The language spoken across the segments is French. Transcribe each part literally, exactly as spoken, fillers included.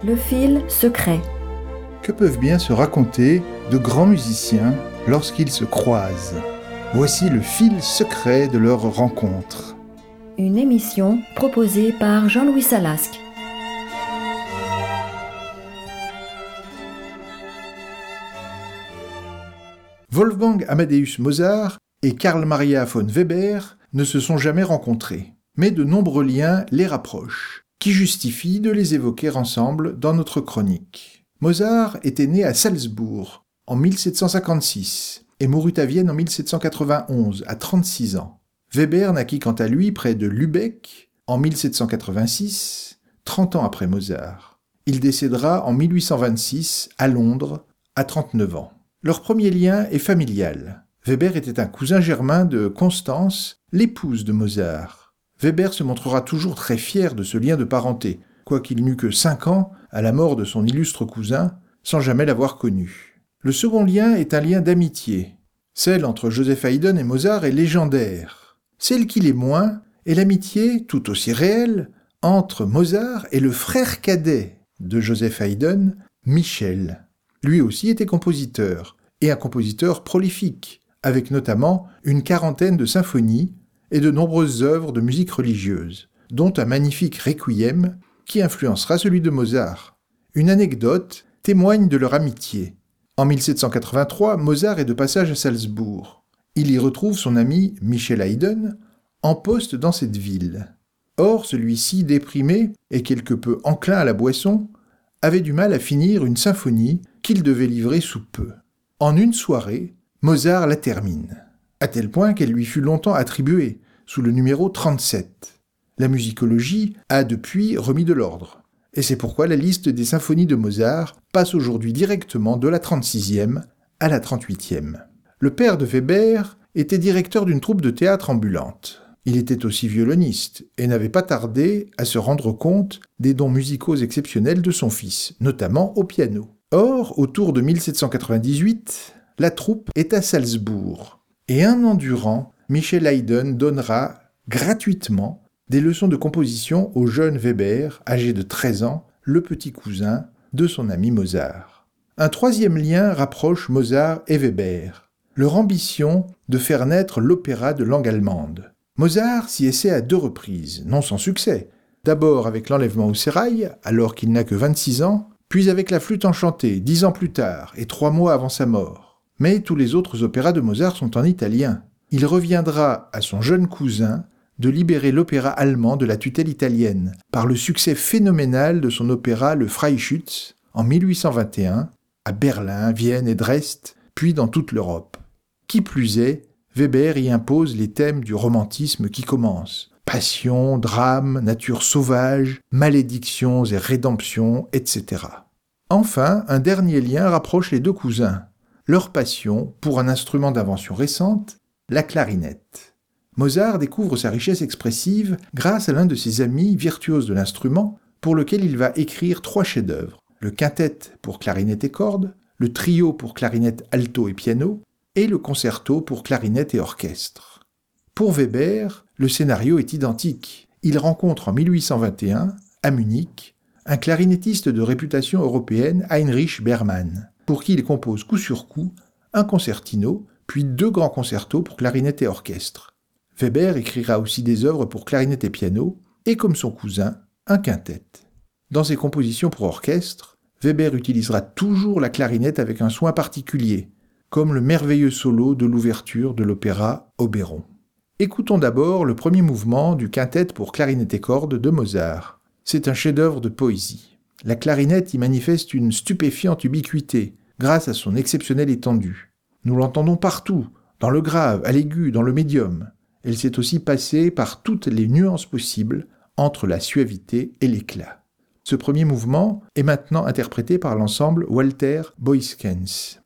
Le fil secret. Que peuvent bien se raconter de grands musiciens lorsqu'ils se croisent? Voici le fil secret de leur rencontre. Une émission proposée par Jean-Louis Salasque. Wolfgang Amadeus Mozart et Carl Maria von Weber ne se sont jamais rencontrés, mais de nombreux liens les rapprochent, qui justifient de les évoquer ensemble dans notre chronique. Mozart était né à Salzbourg en mille sept cent cinquante-six et mourut à Vienne en mille sept cent quatre-vingt-onze, à trente-six ans. Weber naquit quant à lui près de Lübeck en mille sept cent quatre-vingt-six, trente ans après Mozart. Il décédera en mille huit cent vingt-six à Londres, à trente-neuf ans. Leur premier lien est familial. Weber était un cousin germain de Constance, l'épouse de Mozart. Weber se montrera toujours très fier de ce lien de parenté, quoiqu'il n'eût que cinq ans à la mort de son illustre cousin, sans jamais l'avoir connu. Le second lien est un lien d'amitié. Celle entre Joseph Haydn et Mozart est légendaire. Celle qui l'est moins est l'amitié, tout aussi réelle, entre Mozart et le frère cadet de Joseph Haydn, Michel. Lui aussi était compositeur, et un compositeur prolifique, avec notamment une quarantaine de symphonies et de nombreuses œuvres de musique religieuse, dont un magnifique requiem qui influencera celui de Mozart. Une anecdote témoigne de leur amitié. En mille sept cent quatre-vingt-trois, Mozart est de passage à Salzbourg. Il y retrouve son ami Michel Haydn, en poste dans cette ville. Or, celui-ci, déprimé et quelque peu enclin à la boisson, avait du mal à finir une symphonie qu'il devait livrer sous peu. En une soirée, Mozart la termine, à tel point qu'elle lui fut longtemps attribuée, sous le numéro trente-sept. La musicologie a depuis remis de l'ordre, et c'est pourquoi la liste des symphonies de Mozart passe aujourd'hui directement de la trente-sixième à la trente-huitième. Le père de Weber était directeur d'une troupe de théâtre ambulante. Il était aussi violoniste et n'avait pas tardé à se rendre compte des dons musicaux exceptionnels de son fils, notamment au piano. Or, autour de mille sept cent quatre-vingt-dix-huit, la troupe est à Salzbourg, et un an durant, Michel Haydn donnera gratuitement des leçons de composition au jeune Weber, âgé de treize ans, le petit cousin de son ami Mozart. Un troisième lien rapproche Mozart et Weber, leur ambition de faire naître l'opéra de langue allemande. Mozart s'y essaie à deux reprises, non sans succès. D'abord avec l'Enlèvement au sérail, alors qu'il n'a que vingt-six ans, puis avec la Flûte enchantée, dix ans plus tard, et trois mois avant sa mort. Mais tous les autres opéras de Mozart sont en italien. Il reviendra à son jeune cousin de libérer l'opéra allemand de la tutelle italienne, par le succès phénoménal de son opéra Le Freischütz, en mille huit cent vingt et un, à Berlin, Vienne et Dresde, puis dans toute l'Europe. Qui plus est, Weber y impose les thèmes du romantisme qui commence. Passion, drame, nature sauvage, malédictions et rédemptions, et cetera. Enfin, un dernier lien rapproche les deux cousins. Leur passion pour un instrument d'invention récente, la clarinette. Mozart découvre sa richesse expressive grâce à l'un de ses amis virtuose de l'instrument, pour lequel il va écrire trois chefs-d'œuvre. Le quintet pour clarinette et cordes, le trio pour clarinette alto et piano, et le concerto pour clarinette et orchestre. Pour Weber, le scénario est identique. Il rencontre en mille huit cent vingt et un, à Munich, un clarinettiste de réputation européenne, Heinrich Berman, pour qui il compose coup sur coup un concertino, puis deux grands concertos pour clarinette et orchestre. Weber écrira aussi des œuvres pour clarinette et piano, et comme son cousin, un quintet. Dans ses compositions pour orchestre, Weber utilisera toujours la clarinette avec un soin particulier, comme le merveilleux solo de l'ouverture de l'opéra Oberon. Écoutons d'abord le premier mouvement du quintet pour clarinette et cordes de Mozart. C'est un chef-d'œuvre de poésie. La clarinette y manifeste une stupéfiante ubiquité, grâce à son exceptionnelle étendue. Nous l'entendons partout, dans le grave, à l'aigu, dans le médium. Elle s'est aussi passée par toutes les nuances possibles entre la suavité et l'éclat. Ce premier mouvement est maintenant interprété par l'ensemble Walter Boyskens.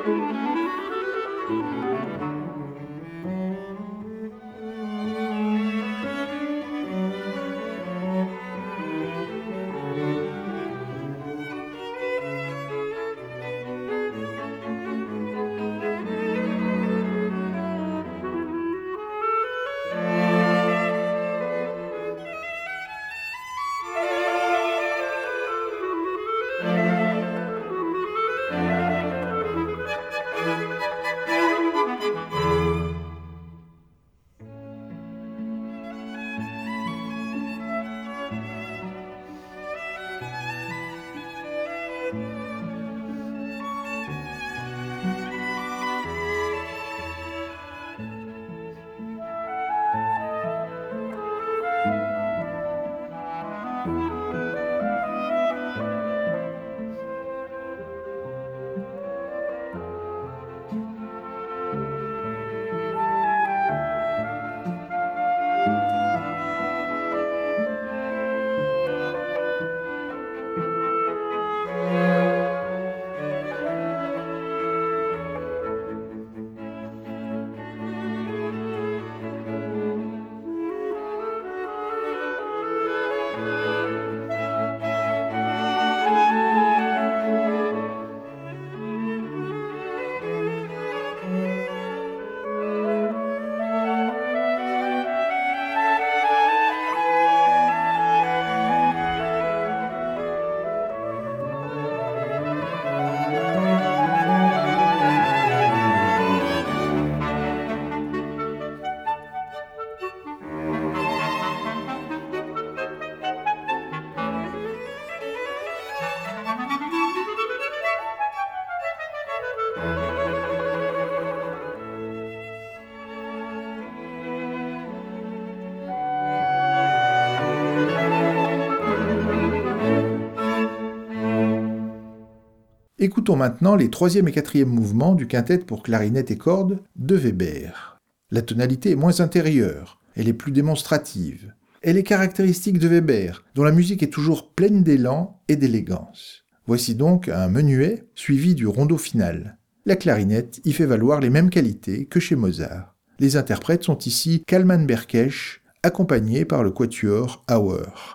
Écoutons maintenant les troisième et quatrième mouvements du quintet pour clarinette et cordes de Weber. La tonalité est moins intérieure, elle est plus démonstrative. Elle est caractéristique de Weber, dont la musique est toujours pleine d'élan et d'élégance. Voici donc un menuet suivi du rondo final. La clarinette y fait valoir les mêmes qualités que chez Mozart. Les interprètes sont ici Kalman Berkesh, accompagné par le quatuor Auer.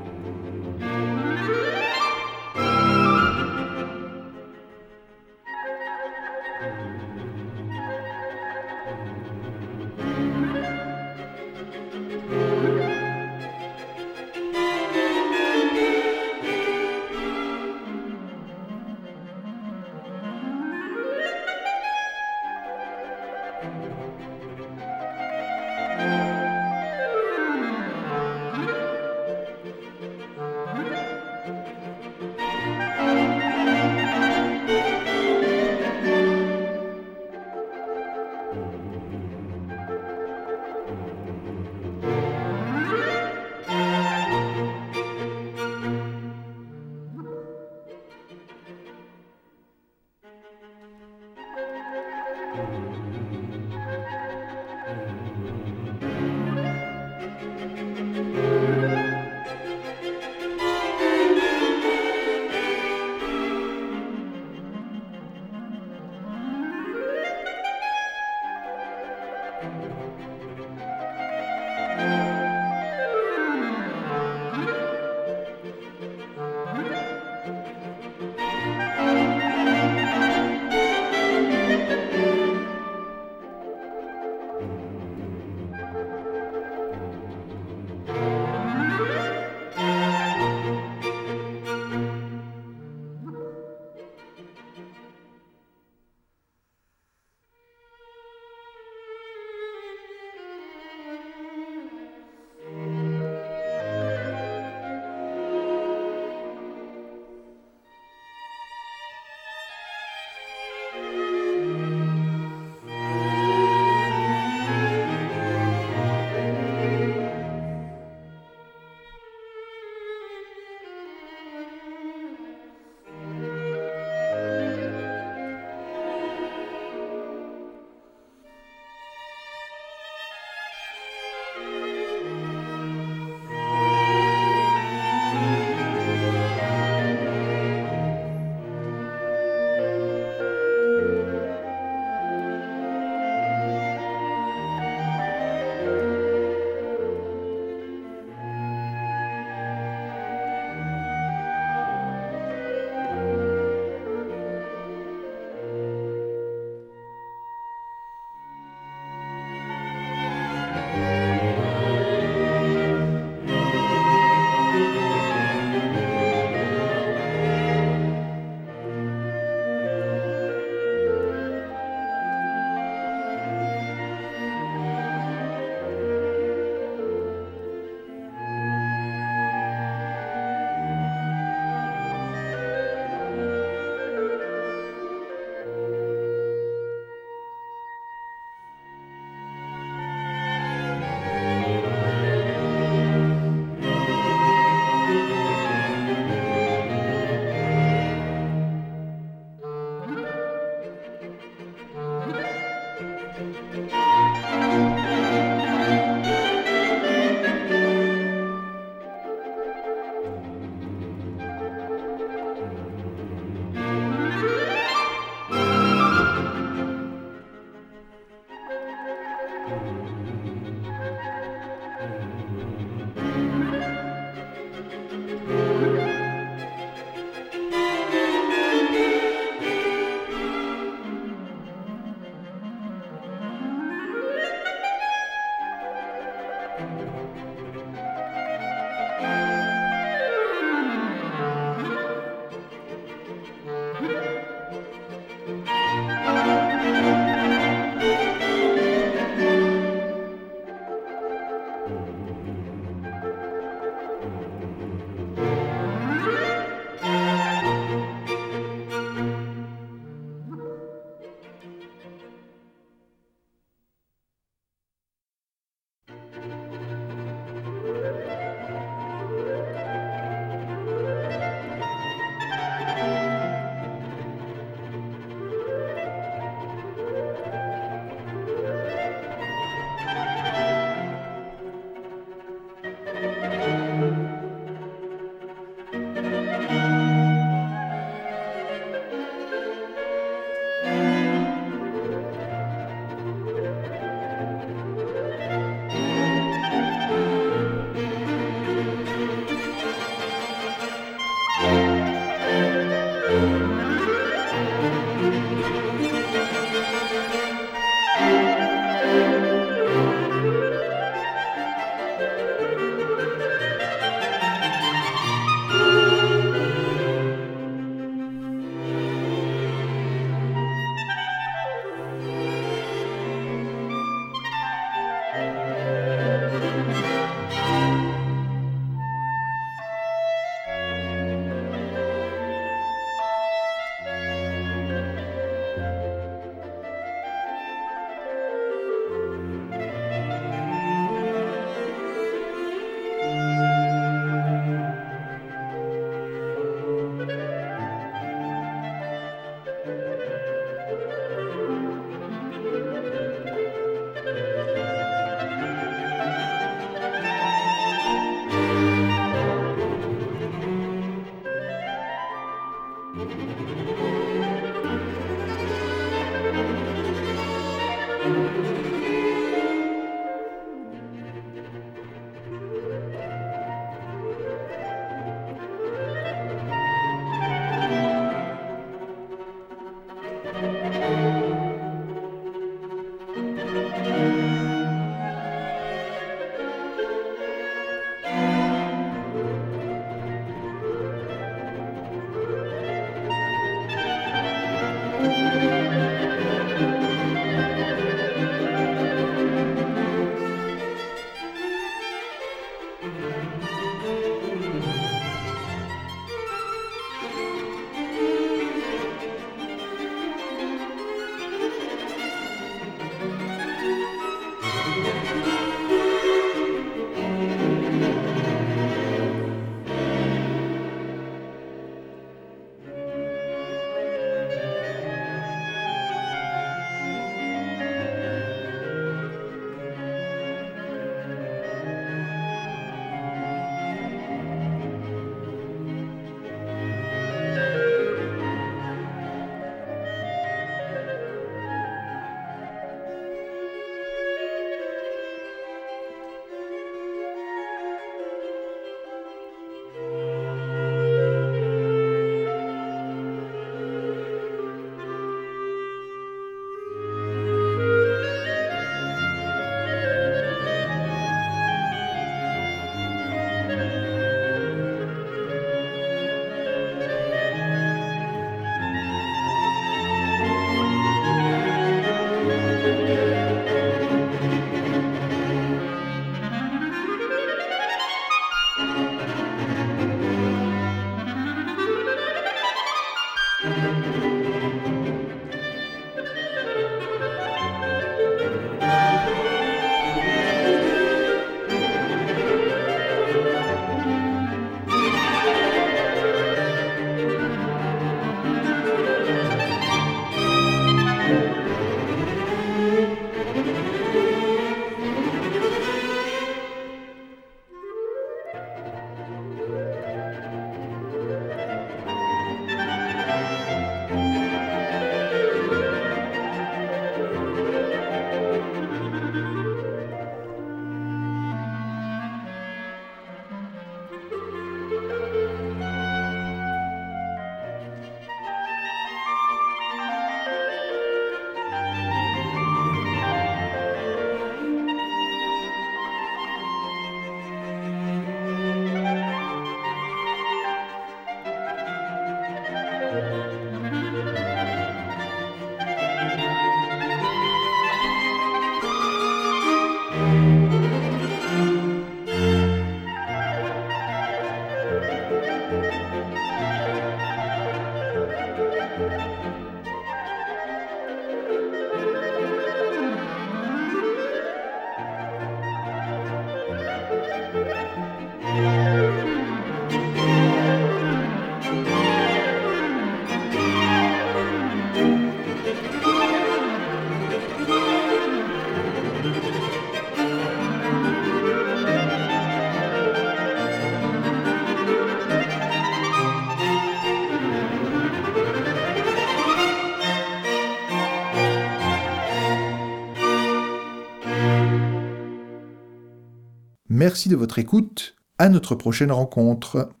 Merci de votre écoute. À notre prochaine rencontre.